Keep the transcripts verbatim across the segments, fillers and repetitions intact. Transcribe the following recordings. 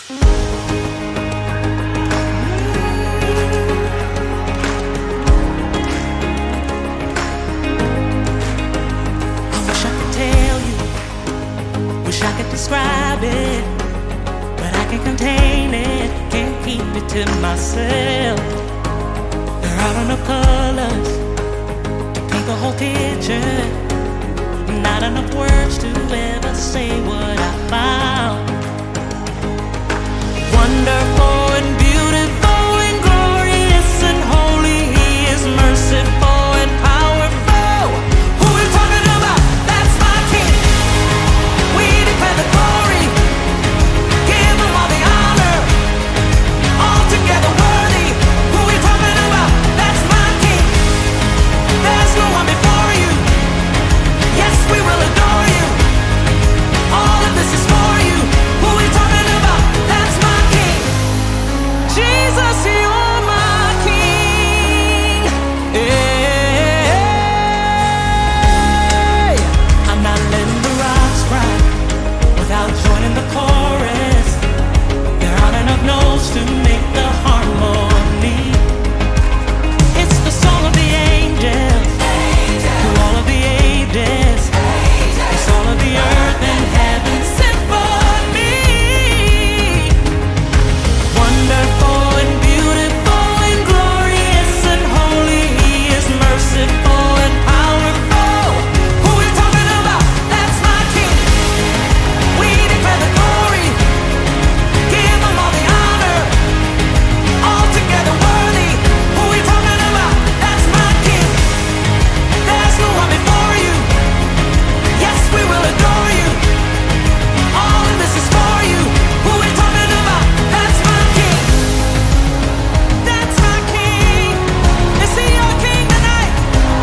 I could describe it, but I can't contain it, can't keep it to myself. There aren't enough colors to paint the whole picture, not enough words to ever say what I found. Wonderful and beautiful and glorious and holy, He is merciful and powerful. Who are you talking about? That's my King. We declare the glory, give Him all the honor, altogether worthy. Who are you talking about? That's my King. There's no one before you. Yes, we will adore you. All of this is for you. Who are you talking about? That's my King. Jesus, you're my King. Hey, I'm not letting the rocks cry without joining the chorus. There aren't enough notes to make the harmony. It's the song of the angels, through all of the ages. It's all of the earth and heaven symphony. Wonderful and beautiful and glorious and holy, He is merciful and powerful. Who are you talking about? That's my King. We declare the glory, give Him all the honor, altogether worthy. Who are you talking about? That's my King. There's no one before you. Yes, we will adore you. All of this is for you. Who are you talking about? That's my King. That's my King. Is He your King tonight?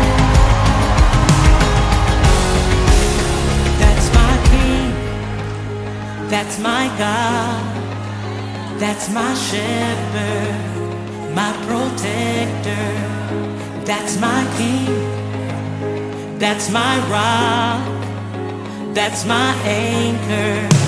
That's my King. That's my God. That's my shepherd, my protector. That's my King. That's my rock. That's my anchor.